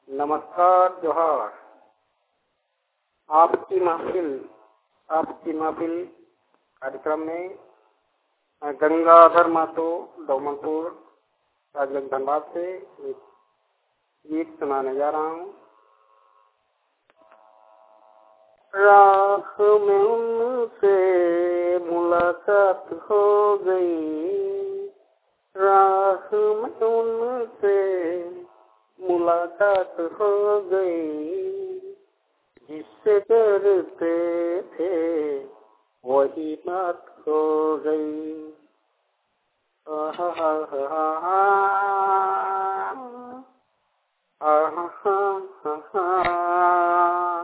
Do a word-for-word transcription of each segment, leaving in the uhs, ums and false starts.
नमस्कार, जोहार। आपकी महफिल आपकी महफिल कार्यक्रम में गंगाधर महतो डोमनपुर राजगंज धनबाद से एक गीत सुनाने जा रहा हूँ। राह में उनसे मुलाकात हो गई, राह में उनसे मुलाकात हो गई, जिससे डरते थे वही बात हो गई। आहा हा हा हा आहा हा हा।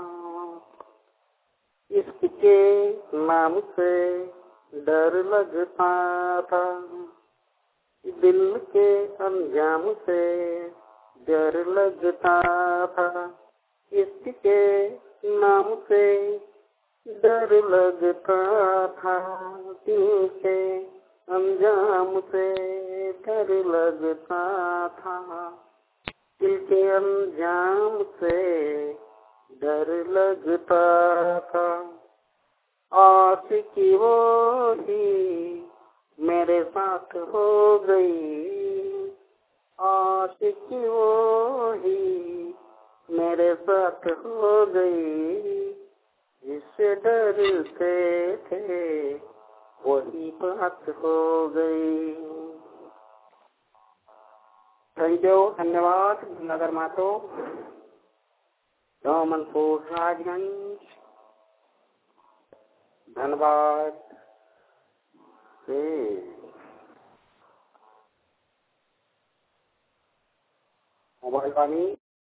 इश्क के नाम से डर लगता था, दिल के अंजाम से डर लगता था, इश्क के नाम से डर लगता था, दिल के अंजाम से डर लगता था, दिल के अंजाम से डर लगता था। आशिकी वो ही मेरे साथ हो गई, आशिकी वो ही मेरे साथ हो गई, जिससे डरते थे वही बात हो गई। थैंक यू, धन्यवाद। नगर मातो डोमनपुर राजगंज धनबाद से। मोबाइल वाणी